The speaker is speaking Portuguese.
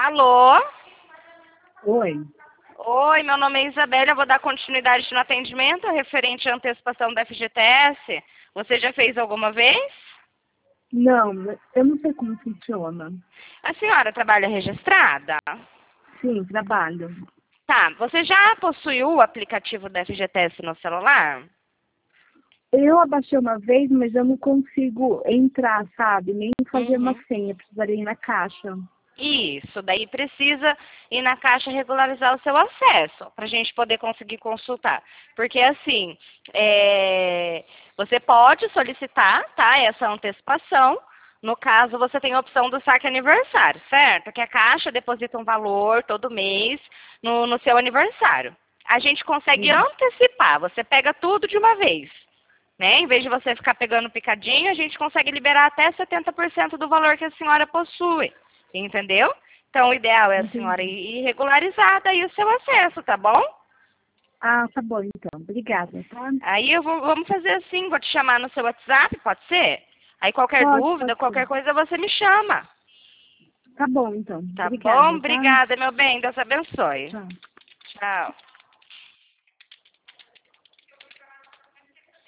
Alô? Oi. Oi, meu nome é Isabela, eu vou dar continuidade no atendimento referente à antecipação da FGTS. Você já fez alguma vez? Não, eu não sei como funciona. A senhora trabalha registrada? Sim, trabalho. Tá, você já possuiu o aplicativo da FGTS no celular? Eu abaixei uma vez, mas eu não consigo entrar, sabe? Nem fazer uma Uhum. senha, precisaria ir na caixa. Isso, daí precisa ir na caixa regularizar o seu acesso, para a gente poder conseguir consultar. Porque assim, você pode solicitar, tá, essa antecipação. No caso, você tem a opção do saque aniversário, certo? Que a caixa deposita um valor todo mês no seu aniversário. A gente consegue Sim. antecipar, você pega tudo de uma vez. Né? Em vez de você ficar pegando picadinho, a gente consegue liberar até 70% do valor que a senhora possui. Entendeu? Então, o ideal é a senhora Entendi. ir regularizar daí o seu acesso, tá bom? Ah, tá bom então. Obrigada, tá? Aí vamos fazer assim, vou te chamar no seu WhatsApp, pode ser? Aí qualquer Pode dúvida, ser. qualquer coisa, você me chama. Tá bom então. Tá bom? Obrigada, tá? Obrigada, meu bem. Deus abençoe. Tchau. Tchau.